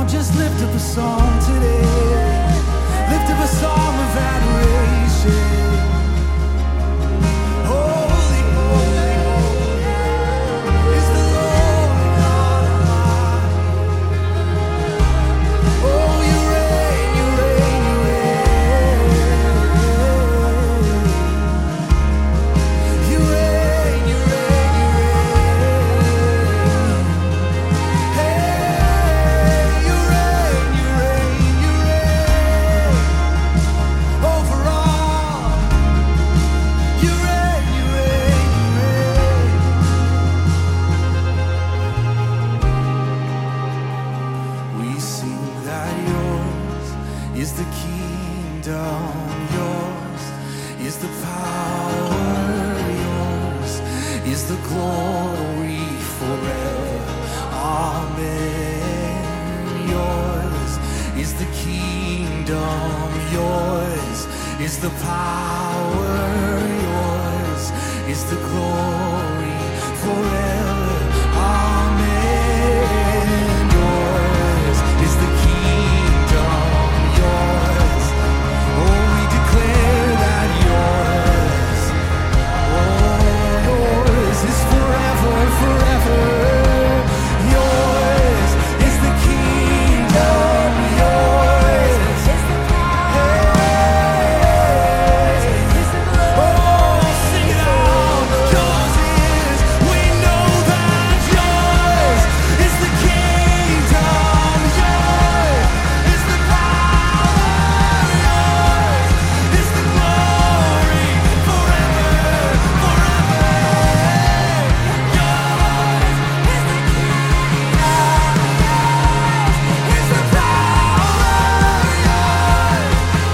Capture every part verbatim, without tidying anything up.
just lift up a song today. Lift up a song of adoration. Holy, holy, holy is the Lord God Almighty. Oh, you reign, you reign, you reign. You reign, you reign, you reign. Hey, you reign, you reign, you reign over all. You reign, you reign, you reign. We sing that yours is the kingdom, yours is the power, yours is the glory forever. Amen. Yours is the kingdom, yours is the power, yours is the glory forever. Amen. Yours is the kingdom, yours. Oh, we declare that yours, oh, yours is forever, forever. Yours is the kingdom, yours is the power, is the glory. Oh, sing it out. Yours is, we know that yours is the kingdom, yours is the power, yours is the glory forever, forever. Yours is the kingdom, yours is the power, yours.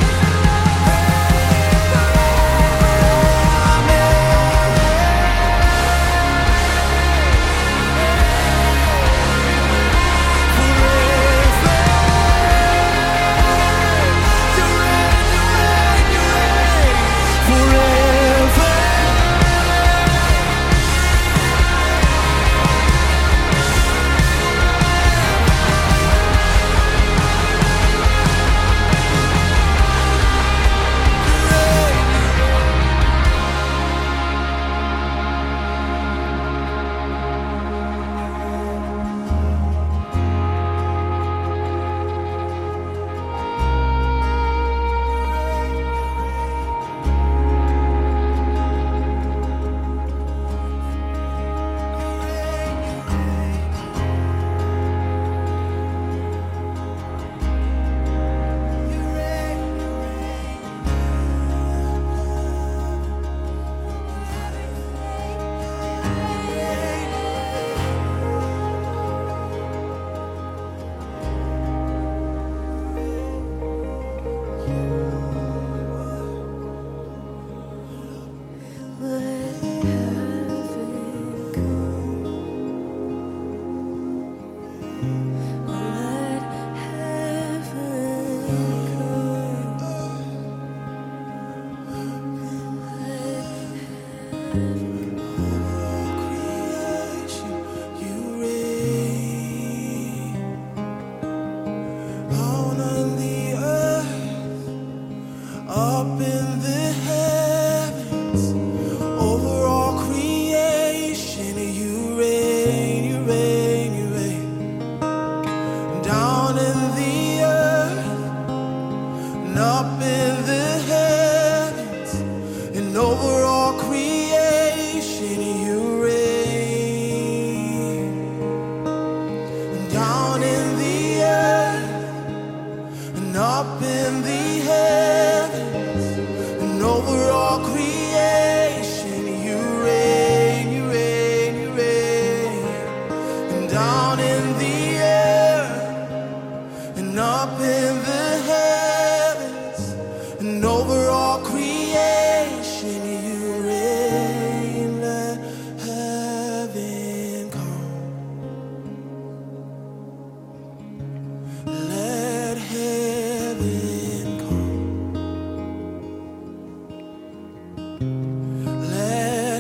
Up in the heavens, over all creation, you reign, you reign, you reign. Down in the earth, and up in the heavens, and over all creation, you reign. Down in the earth, and up in the heavens, and over all creation, you reign, you reign, you reign. And down in the earth, and up in the heavens, and over all creation, you reign. Let heaven come. Let heaven come. Let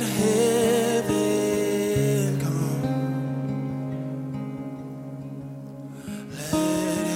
heaven come. Let